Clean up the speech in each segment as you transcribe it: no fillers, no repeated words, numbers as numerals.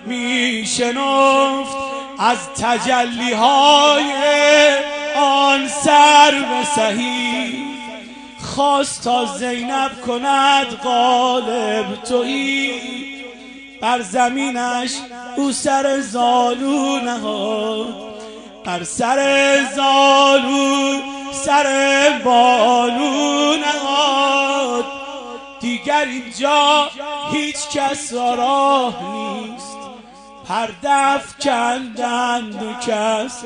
میشنفت از تجلیهای آن سرو سهی. خواست تا زینب کند غالب تویی، بر زمینش او سر زالو نهاد، بر سر زالو سر بالو نهاد. دیگر اینجا هیچ کس را راه نیست، پرده افکندند و کس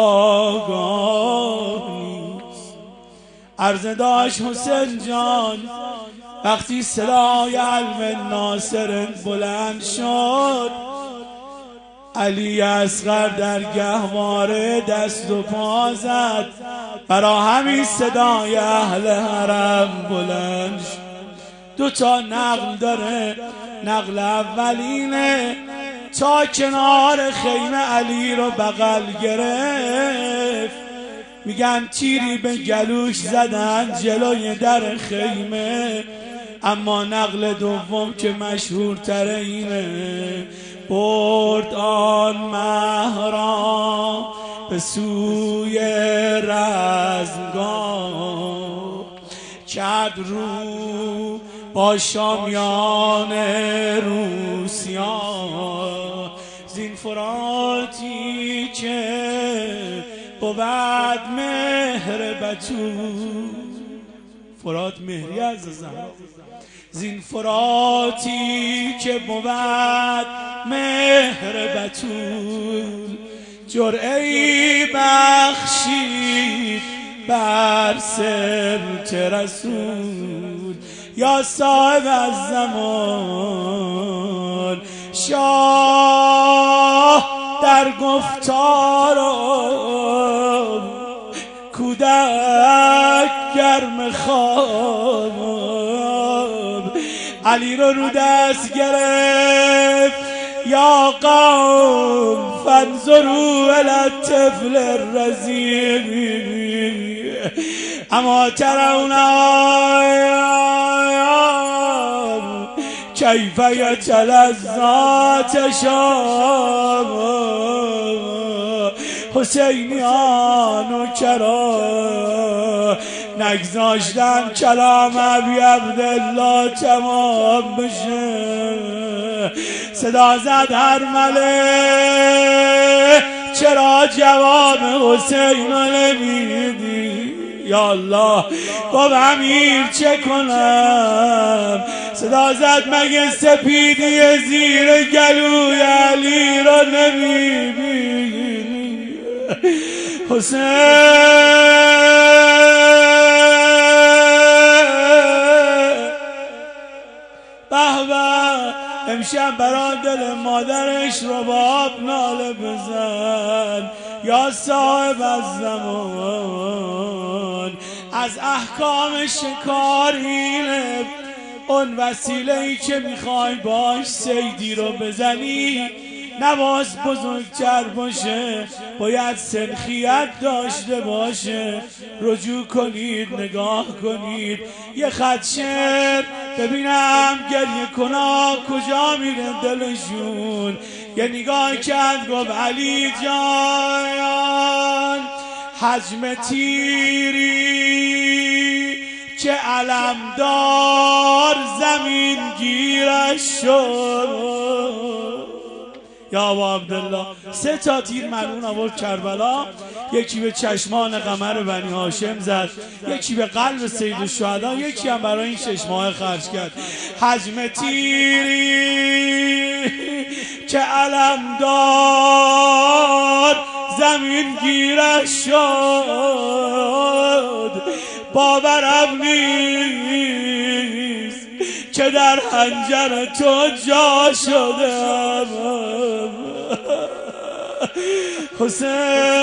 آگاه نیست. عرض داشت حسین جان وقتی صدای علم ناصر بلند شد، علی اصغر در گهواره دست و پا زد، برا همین صدای اهل حرم بلند شد. دو تا نقل داره، نقل اولینه تا کنار خیمه علی رو بغل گرفت، میگن تیری به گلوش زدن جلوی در خیمه. اما نقل دوم که مشهورتره اینه، برد آن مهرا به سوی رزمگاه، کرد رو با شامیان روسیان. زین فراتی که بود مهر بتول، فرات مهری عزیزم، زین فراتی که بود مهر بتول، جرعه‌ای بخشید بر سبط رسول. یا صاحب الزمان شاه در گفتار کودک گرم خواب، علی رو دست گرفت. یا قوم فانظروا الی الطفل الرضیع اما ترون کیف یتلذذ شام حسینیان و کرا نگذاشتن کلام ابی عبدالله تمام بشه. صدا زد هرمله چرا جواب حسین رو نمیدی؟ یا الله گفت امیر چه کنم؟ صدا زد مگه سپیدی زیر گلوی علی رو نمیبینی؟ حسین امشب برا دل مادرش رباب ناله بزن. یا صاحب الزمان از احکام شکارینه، اون وسیله‌ای که میخوای باش صیدی رو بزنی نواز بزرگتر باشه، باید سنخیت داشته باشه. رجوع کنید، نگاه کنید، یه خط شعر ببینم گریه کنا کجا میره دلشون. یه نگاه کرد گفت علی جان حجم تیری که علمدار زمین گیرش شد. یا ابا عبدالله 3 تا تیر ملعون آورد کربلا، یکی به چشمان قمر بنی هاشم زد، یکی به قلب سید الشهدا، یکی هم برای این 6 ماه خرج کرد. حجم تیری که علمدار زمین گیرش شد، باورم نیست که در حنجر تو جا شدم. حسین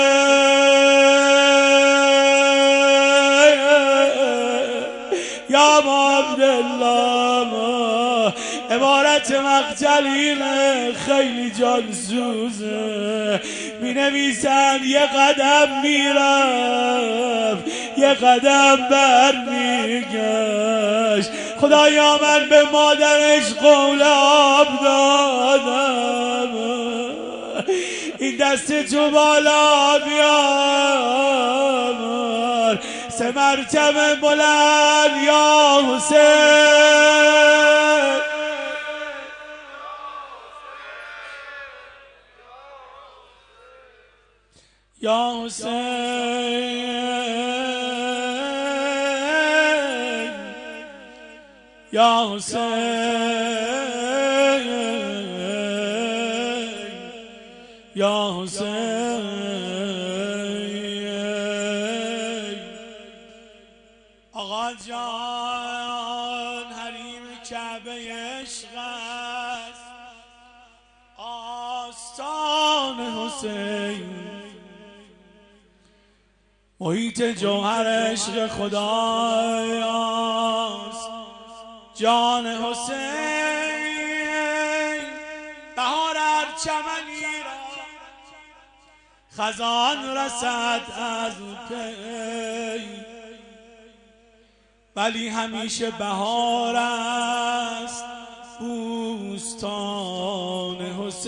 یا ابا عبدالله عبارت مقتلینه خیلی جانسوزه. می نویسند یه قدم میرفت یه قدم بر میگشت. خدایا من به مادرش قول آب دادم، این دست تو بالا بیار 3 مرتبه بلند یا حسین یا حسین یا حسین یا حسین آقا جان حریم کعبه عشق است آستان حسین محیط جوهر عشق خدایاست جان حسین بهار هر چمنی را خزان رسد از پی ولی همیشه بهار است بوستان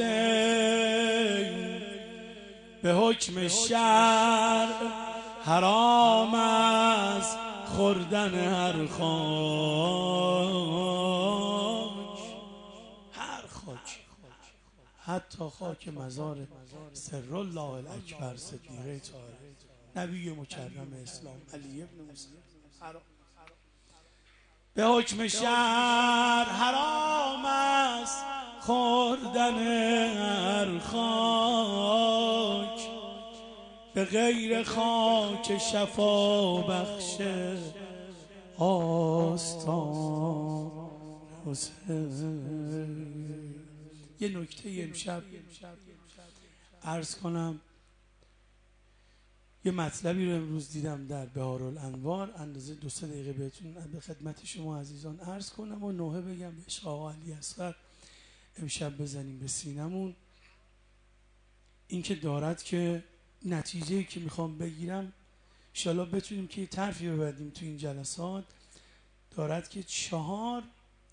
حسین به حکم شرع حرام است خوردن هر خاک حتی خاک مزار سر الله الاکبر صدیقه طاهره نبی مکرم اسلام علی ابن موسی به حکم شرع حرام است خوردن هر خاک به غیر خاک شفا بخش آستان حسین. یه نکته امشب عرض کنم، یه مطلبی رو امروز دیدم در بهارالانوار، اندازه 2-3 دقیقه بهتون به خدمت شما عزیزان عرض کنم و نوحه بگم به عشق آقا علی اصغر امشب بزنیم به سینمون. این که دارد که نتیجه‌ای که میخوام بگیرم انشالله بتونیم که طرفی ببردیم تو این جلسات، دارد که 4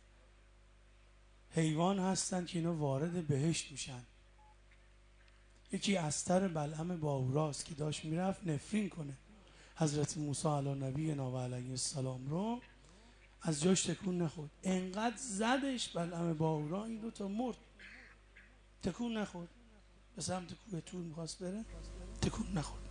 حیوان هستند که اینا وارد بهشت میشن. یکی استر بلعم باوراست که داشت میرفت نفرین کنه حضرت موسی علی نبینا و علیه السلام رو، از جاش تکون نخورد، انقدر زدش بلعم باورا این 2 تا مرد، تکون نخورد، به سمت کوه طور میخواست بره تکون نخورد.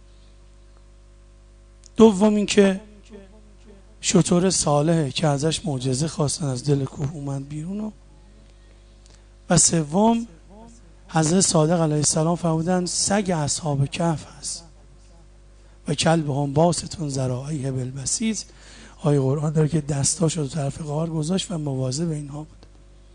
دوم این که شتر صالحه که ازش معجزه خواستن از دل کوه اومد بیرون. و سوم حضرت صادق علیه السلام فرمودن سگ اصحاب کهف هست و کلبهم باسط ذراعیه بالوسیط. آیه قرآن داره که دستاشو رو طرف غار گذاشت و مواظب اینها بود.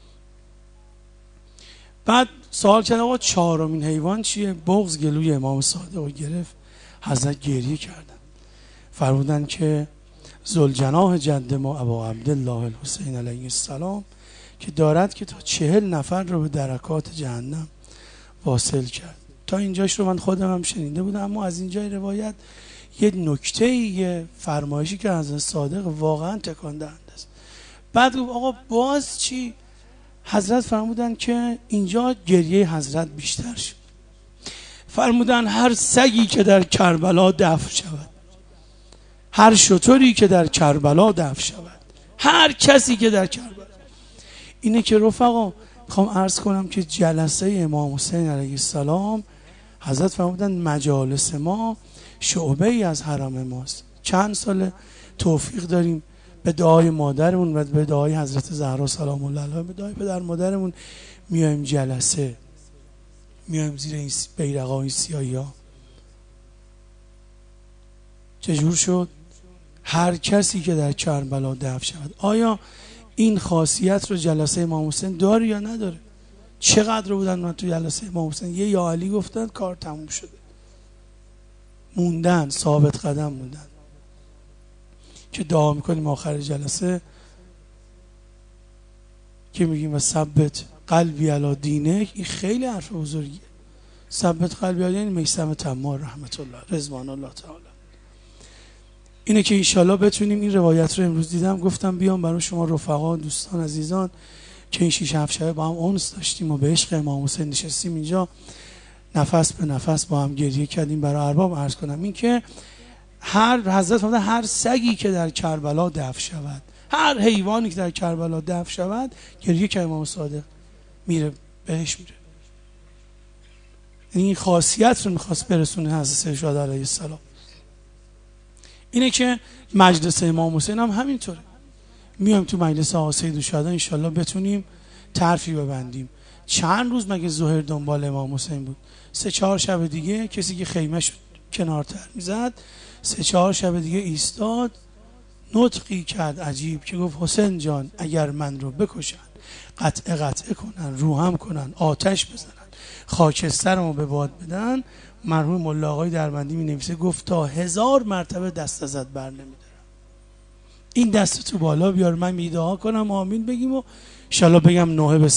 بعد سوال کردن آقا 4مین حیوان چیه؟ بغض گلوی امام صادق رو گرفت، حضرت گریه کردن، فرمودن که ذوالجناح جد ما ابا عبدالله الحسین علیه السلام که دارد که تا 40 نفر رو به درکات جهنم واصل کرد. تا اینجاش رو من خودم هم شنیده بودم، اما از اینجای روایت یه نکته، یه فرمایشی که حضرت صادق واقعا تکان دهنده است. بعد گفت آقا باز چی؟ حضرت فرمودن که اینجا گریه حضرت بیشتر شد. فرمودن هر سگی که در کربلا دفن شود، هر شتری که در کربلا دفن شود، هر کسی که در کربلا. اینه که رفقا میخوام عرض کنم که جلسه امام حسین علیه السلام حضرت فرمودن مجالس ما شعبه ای از حرم ماست. چند سال توفیق داریم به دعای مادرمون و به دعای حضرت زهرا سلام الله علیها، به دعای پدر مادرمون میایم جلسه، میایم زیر این بیرقای سیاهی ها. چجور شد؟ هر کسی که در کربلا دفن شود. آیا این خاصیت رو جلسه امام حسین داره یا نداره؟ چقدر بودن من تو جلسه امام حسین یه یا علی گفتن کار تموم شده، موندن، ثابت قدم موندن. که دعا میکنیم آخر جلسه که میگیم و ثبت قلبی علی دینک، این خیلی حرف بزرگیه. ثبت قلبی علی، یعنی میثم تمار رحمت الله رضوان الله تعالی. اینه که انشالله بتونیم این روایت رو امروز دیدم گفتم بیام برای شما رفقا، دوستان عزیزان که این 6-7 شب با هم اونس داشتیم و به عشق امام حسین نشستیم اینجا، نفس به نفس با هم گریه کردیم. برای ارباب عرض کنم این که حضرت فرمودن هر سگی که در کربلا دفن شود، هر حیوانی که در کربلا دفن شود، گریه که امام صادق میره بهش میره. این خاصیت رو میخواست برسونه حضرت سید شهدا علیه السلام. اینه که مجلس امام حسین هم همینطوره. میایم تو مجلس آقا سید شهدا انشالله بتونیم طرفی ببندیم. چند روز مگه ظهر دنبال امام حسین بود؟ 3-4 شب دیگه کسی که خیمه شد کنارتر میزد، 3-4 شب دیگه ایستاد، نطقی کرد عجیب که گفت حسین جان اگر من رو بکشن، قطعه کنن، روحم کنن، آتش بزنن، خاکسترمو به باد بدن، مرحوم ملا آقای دربندی می نویسه گفت تا 1000 مرتبه دست ازت بر نمیدارم. این دست تو بالا بیار، من می دعا کنم آمین بگیم و انشالله بگم نوحه به